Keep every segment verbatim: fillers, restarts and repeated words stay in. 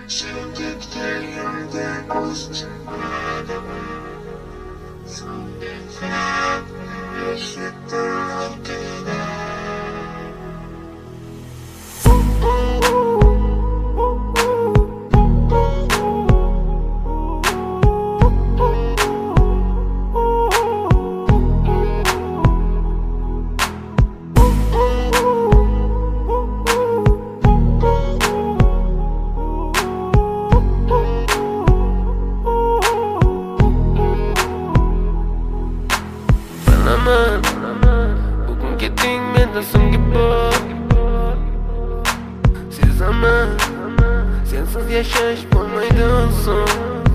Bugun keting mendan so'nggi bor. Sezaman, sensiz yashash bo'lmaydi so'ng.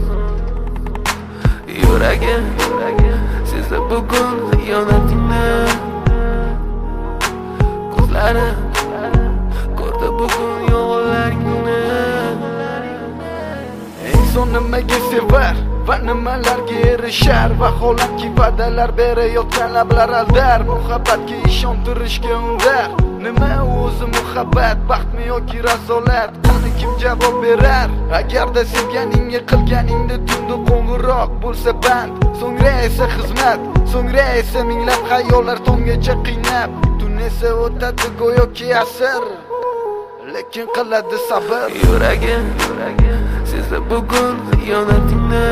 Yuragim sezdi bugun xiyonatingni. Ko'zlarim ko'rdi bugun yolg'onlaringni. Inson nimaga sevar va nimalarga erishar? Vaholanki va'dalar berayotgan lablar aldar. Muhabbatga ishontirishga undar. Nima o'zi muhabbat, baxtmi yoki razolat? Qani kim javob berar? Agarda sevganingga qilganingda tunda qo'ng'iroq bo'lsa band, so'ngra esa xizmat, so'ngra esa minglab xayollar tonggacha qiynab, tun esa o'tadi go'yoki asr, lekin qiladi sabr. Yuragim sezdi bugun xiyonatingni.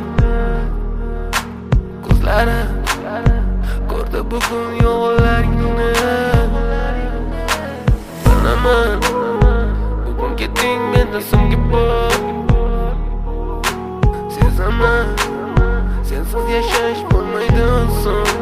Ko'zlarim ko'rdi bugun yolg'onlaringni. Bilaman, bugun keting mendan so'nggi bor. Sezaman, sensiz yashash bo'lmaydi so'ng.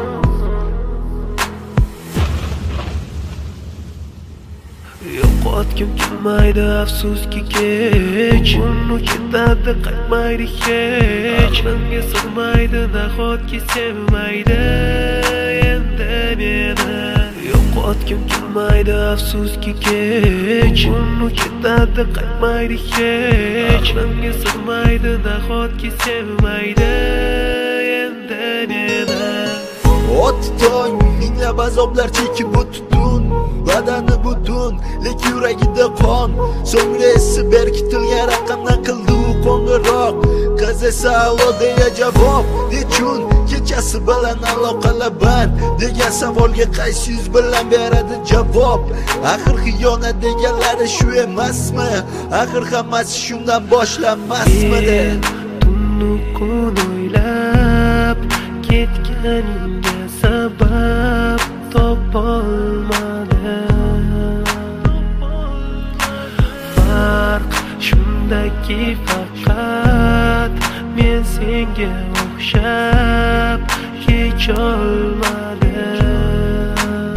Yo'qotgim kelmaydi afsuski kech. Uni ketadi qaytmaydi hech. Aqlimga sig'maydi nahotki sevmaydi endi meni. Yo'qotgim kelmaydi afsuski kech. Uni ketadi qaytmaydi hech. Aqlimga sig'maydi nahotki sevmaydi endi meni. Ot tong minglab azoblar chekib o'tdun, badani butun, lek yuragida qon. So'ngra esi berkitilgan raqamdan qildi u qo'ng'iroq. Qiz esa alo deya javob. Nechun kechasi bilan aloqalar band degan savolga qaysi yuz bilan beradi javob? Axir xiyonat deganlari shu emasmi? Axir hammasi shundan boshlanmasmidi? Tunni kun o'ylab ketganingga sabab topolmadim. Farq shundaki faqat men senga o'xshab kecholmadim.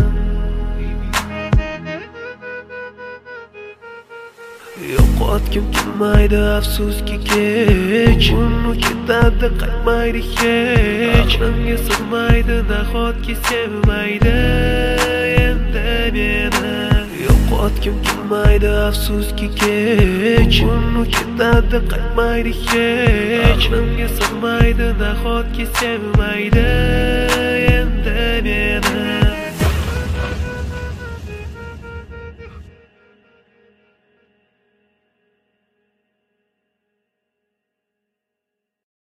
Yo'qotgim kelmaydi afsuski kech. Uni ketadi qaytmaydi hech. Aqlimga sig'maydi nahotki sevmaydi endi meni. Yo'qotgim kelmaydi afsuski kech. Uni ketadi qaytmaydi hech. Aqlimga sig'maydi nahotki sevmaydi